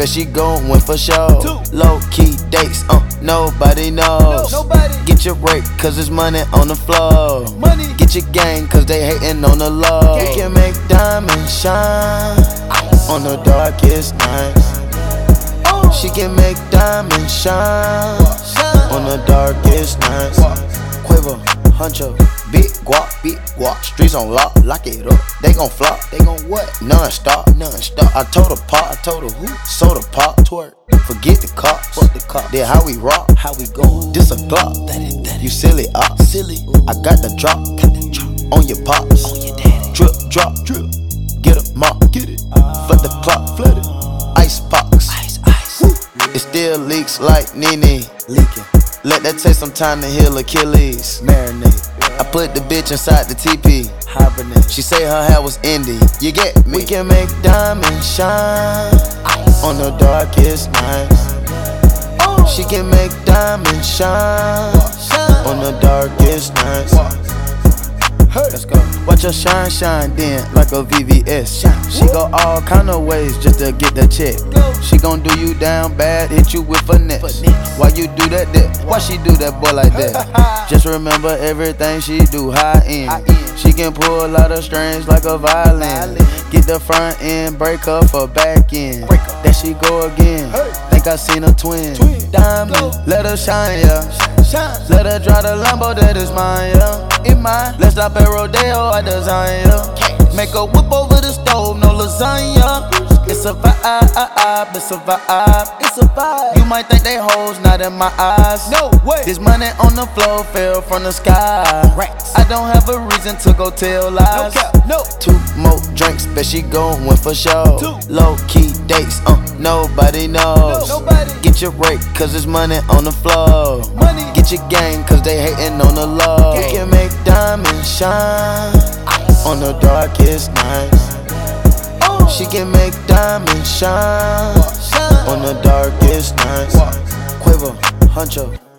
bet she going for show. Low key dates, nobody knows. Get your break, cause there's money on the floor. Get your gang, cause they hating on the low. You can make diamonds shine on the darkest nights. She can make diamonds shine on the darkest nights. Quavo, Huncho, big guap. Streets on lock, lock it up. They gon' flop, they gon' what? Non-stop. I told her pop, who? Soda pop, twerk. Forget the cops, fuck the cops. Then how we rock, how we go? This a Glock, you silly op, I got the drop, on your pops, on your daddy. Drip, drop, get a mop, get it. Flood the clock, flood it. Ice pox, ice. It still leaks like Nene, leaking. Let that take some time to heal Achilles. Marinate. I put the bitch inside the TP. Hibernate. She say her hair was Indian. You get me? We can make diamonds shine on the darkest nights. She can make diamonds shine on the darkest nights. Let's go. Watch her shine then like a VVS. She go all kind of ways just to get the check. She gon' do you down bad, hit you with finesse. Why you do that? Why she do that boy like that? Just remember everything she do high end. She can pull a lot of strings like a violin. Get the front end, break her for back end. There she go again. Think I seen a twin. Diamond, let her shine, yeah. Let her drive the Lambo that is mine, yeah. In mine, let's stop at Rodeo, I design, yeah. Make a whip over the stove, no lasagna. It's a vibe, it's a vibe, it's a vibe. You might think they hoes, not in my eyes. No way. This money on the floor fell from the sky. I don't have a reason to go tell lies. No. 2 more drinks, bet she going for show. Low key dates, nobody knows. Get your break, cause there's money on the floor. Get your gang, cause they hating on the low. You can make diamonds shine on the darkest nights. She can make diamonds shine on the darkest nights. Quavo, Huncho.